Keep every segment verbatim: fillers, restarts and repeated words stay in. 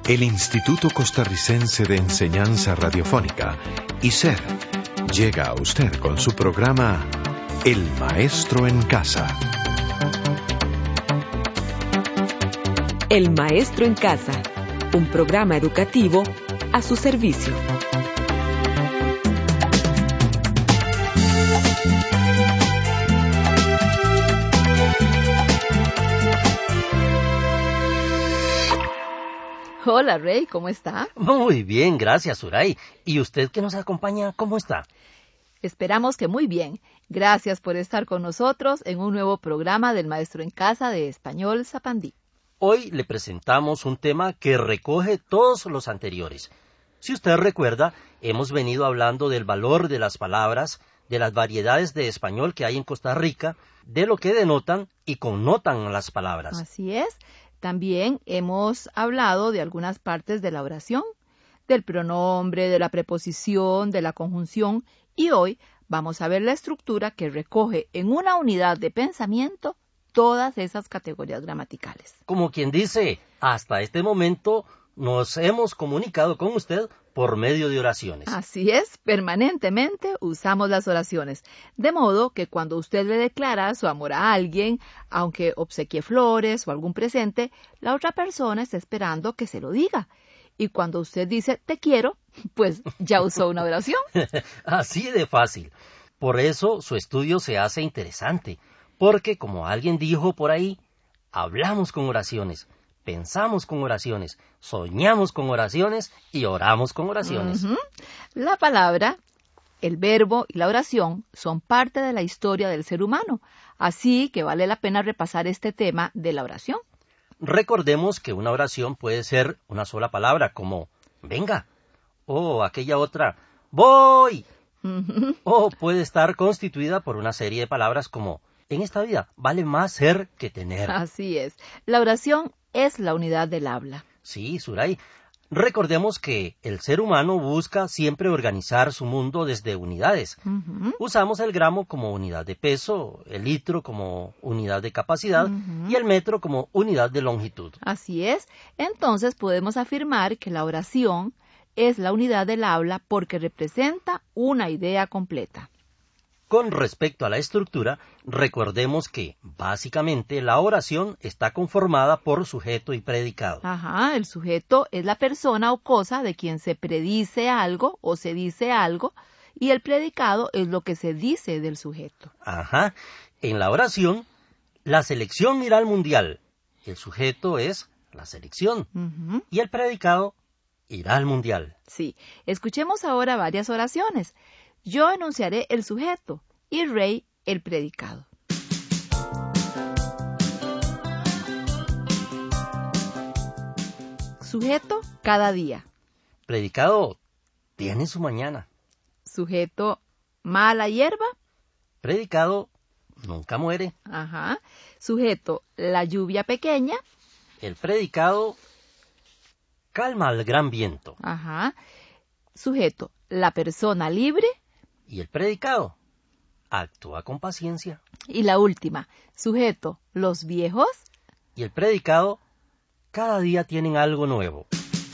El Instituto Costarricense de Enseñanza Radiofónica, I C E R, llega a usted con su programa El Maestro en Casa. El Maestro en Casa, un programa educativo a su servicio. Hola, Rey, ¿cómo está? Muy bien, gracias, Suray. ¿Y usted que nos acompaña, cómo está? Esperamos que muy bien. Gracias por estar con nosotros en un nuevo programa del Maestro en Casa de Español Zapandí. Hoy le presentamos un tema que recoge todos los anteriores. Si usted recuerda, hemos venido hablando del valor de las palabras, de las variedades de español que hay en Costa Rica, de lo que denotan y connotan las palabras. Así es. También hemos hablado de algunas partes de la oración, del pronombre, de la preposición, de la conjunción, y hoy vamos a ver la estructura que recoge en una unidad de pensamiento todas esas categorías gramaticales. Como quien dice, hasta este momento nos hemos comunicado con usted por medio de oraciones. Así es, permanentemente usamos las oraciones, de modo que cuando usted le declara su amor a alguien, aunque obsequie flores o algún presente, la otra persona está esperando que se lo diga. Y cuando usted dice te quiero, pues ya usó una oración. Así de fácil. Por eso su estudio se hace interesante, porque como alguien dijo por ahí, hablamos con oraciones. Pensamos con oraciones, soñamos con oraciones y oramos con oraciones. Uh-huh. La palabra, el verbo y la oración son parte de la historia del ser humano, así que vale la pena repasar este tema de la oración. Recordemos que una oración puede ser una sola palabra, como venga, o aquella otra, voy, uh-huh. O puede estar constituida por una serie de palabras como en esta vida vale más ser que tener. Así es, la oración es la unidad del habla. Sí, Suray. Recordemos que el ser humano busca siempre organizar su mundo desde unidades. Uh-huh. Usamos el gramo como unidad de peso, el litro como unidad de capacidad uh-huh. y el metro como unidad de longitud. Así es. Entonces podemos afirmar que la oración es la unidad del habla porque representa una idea completa. Con respecto a la estructura, recordemos que, básicamente, la oración está conformada por sujeto y predicado. Ajá, el sujeto es la persona o cosa de quien se predice algo o se dice algo, y el predicado es lo que se dice del sujeto. Ajá, en la oración, la selección irá al mundial. El sujeto es la selección, uh-huh. y el predicado irá al mundial. Sí, escuchemos ahora varias oraciones. Yo enunciaré el sujeto y Rey el predicado. Sujeto, cada día. Predicado, tiene su mañana. Sujeto, mala hierba. Predicado, nunca muere. Ajá. Sujeto, la lluvia pequeña. El predicado, calma al gran viento. Ajá. Sujeto, la persona libre. Y el predicado, actúa con paciencia. Y la última, sujeto, los viejos. Y el predicado, cada día tienen algo nuevo.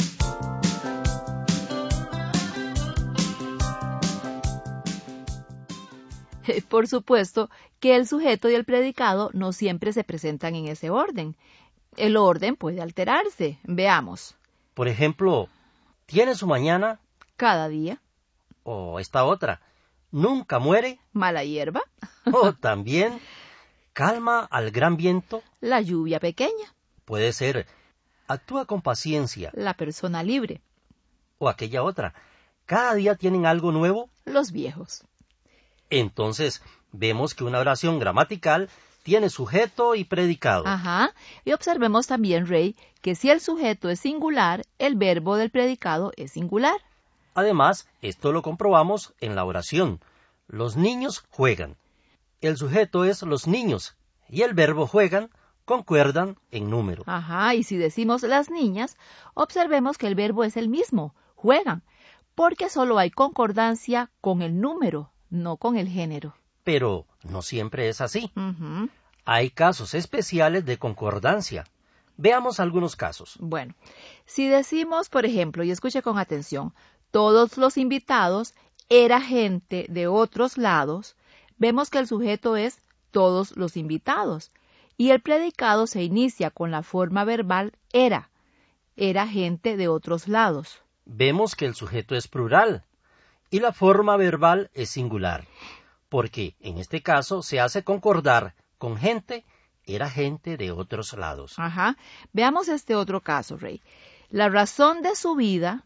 Por supuesto que el sujeto y el predicado no siempre se presentan en ese orden. El orden puede alterarse. Veamos. Por ejemplo, ¿tiene su mañana? Cada día. O esta otra. Nunca muere. Mala hierba. O también, calma al gran viento. La lluvia pequeña. Puede ser, actúa con paciencia. La persona libre. O aquella otra, cada día tienen algo nuevo. Los viejos. Entonces, vemos que una oración gramatical tiene sujeto y predicado. Ajá. Y observemos también, Rey, que si el sujeto es singular, el verbo del predicado es singular. Además, esto lo comprobamos en la oración. Los niños juegan. El sujeto es los niños y el verbo juegan concuerdan en número. Ajá, y si decimos las niñas, observemos que el verbo es el mismo, juegan, porque solo hay concordancia con el número, no con el género. Pero no siempre es así. Uh-huh. Hay casos especiales de concordancia. Veamos algunos casos. Bueno, si decimos, por ejemplo, y escuche con atención, todos los invitados era gente de otros lados, vemos que el sujeto es todos los invitados y el predicado se inicia con la forma verbal era, era gente de otros lados. Vemos que el sujeto es plural y la forma verbal es singular, porque en este caso se hace concordar con gente, era gente de otros lados. Ajá. Veamos este otro caso, Rey. La razón de su vida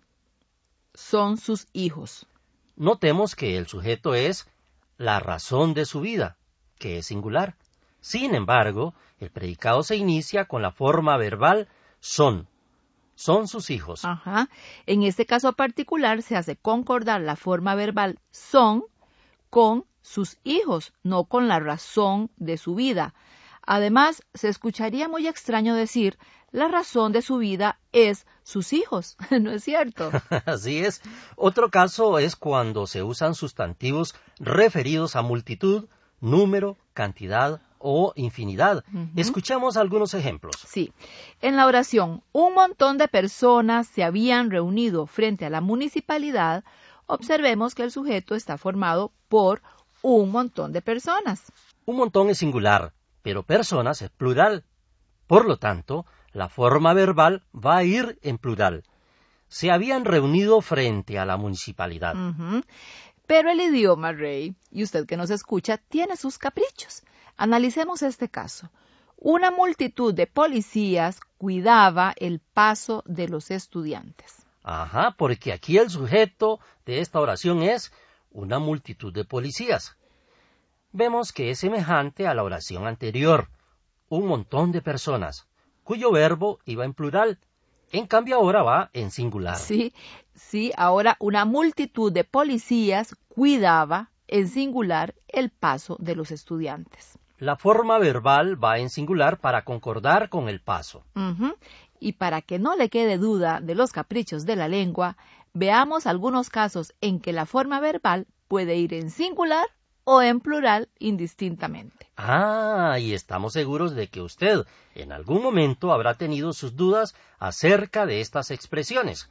son sus hijos. Notemos que el sujeto es la razón de su vida, que es singular. Sin embargo, el predicado se inicia con la forma verbal son. Son sus hijos. Ajá. En este caso particular se hace concordar la forma verbal son con sus hijos, no con la razón de su vida. Además, se escucharía muy extraño decir la razón de su vida es sus hijos, ¿no es cierto? Así es. Otro caso es cuando se usan sustantivos referidos a multitud, número, cantidad o infinidad. Uh-huh. Escuchemos algunos ejemplos. Sí. En la oración, un montón de personas se habían reunido frente a la municipalidad. Observemos que el sujeto está formado por un montón de personas. Un montón es singular, pero personas es plural. Por lo tanto, la forma verbal va a ir en plural. Se habían reunido frente a la municipalidad. Uh-huh. Pero el idioma, Rey, y usted que nos escucha, tiene sus caprichos. Analicemos este caso. Una multitud de policías cuidaba el paso de los estudiantes. Ajá, porque aquí el sujeto de esta oración es una multitud de policías. Vemos que es semejante a la oración anterior, un montón de personas, cuyo verbo iba en plural. En cambio ahora va en singular. Sí, sí, ahora una multitud de policías cuidaba en singular el paso de los estudiantes. La forma verbal va en singular para concordar con el paso. Uh-huh. Y para que no le quede duda de los caprichos de la lengua, veamos algunos casos en que la forma verbal puede ir en singular o en plural indistintamente. Ah, y estamos seguros de que usted en algún momento habrá tenido sus dudas acerca de estas expresiones.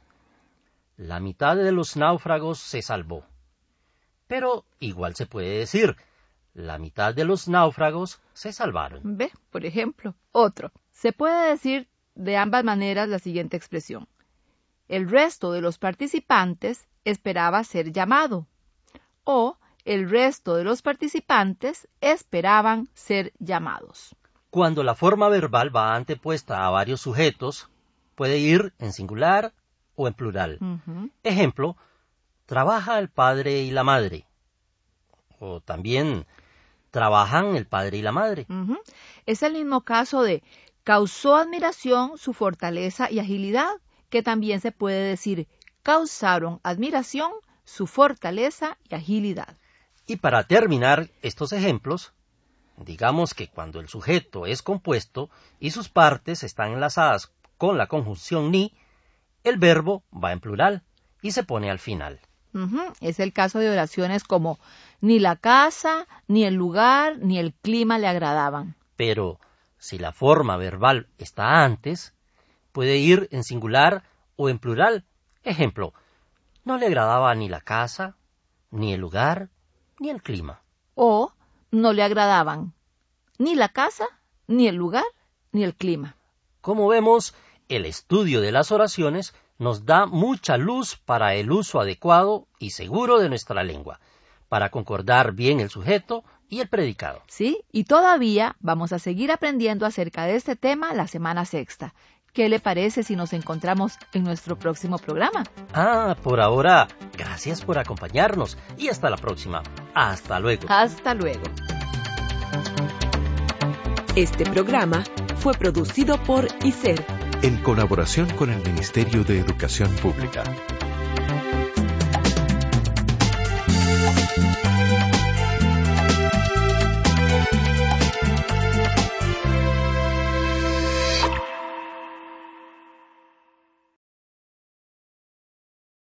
La mitad de los náufragos se salvó. Pero igual se puede decir, la mitad de los náufragos se salvaron. Ve, por ejemplo, otro. Se puede decir de ambas maneras la siguiente expresión. El resto de los participantes esperaba ser llamado. O el resto de los participantes esperaban ser llamados. Cuando la forma verbal va antepuesta a varios sujetos, puede ir en singular o en plural. Uh-huh. Ejemplo, trabaja el padre y la madre. O también, trabajan el padre y la madre. Uh-huh. Es el mismo caso de causó admiración su fortaleza y agilidad, que también se puede decir causaron admiración su fortaleza y agilidad. Y para terminar estos ejemplos, digamos que cuando el sujeto es compuesto y sus partes están enlazadas con la conjunción ni, el verbo va en plural y se pone al final. Uh-huh. Es el caso de oraciones como ni la casa, ni el lugar, ni el clima le agradaban. Pero si la forma verbal está antes, puede ir en singular o en plural. Ejemplo, no le agradaba ni la casa, ni el lugar, ni el clima. O no le agradaban ni la casa, ni el lugar, ni el clima. Como vemos, el estudio de las oraciones nos da mucha luz para el uso adecuado y seguro de nuestra lengua, para concordar bien el sujeto y el predicado. Sí, y todavía vamos a seguir aprendiendo acerca de este tema la semana sexta. ¿Qué le parece si nos encontramos en nuestro próximo programa? Ah, por ahora, gracias por acompañarnos y hasta la próxima. Hasta luego. Hasta luego. Este programa fue producido por I C E R, en colaboración con el Ministerio de Educación Pública.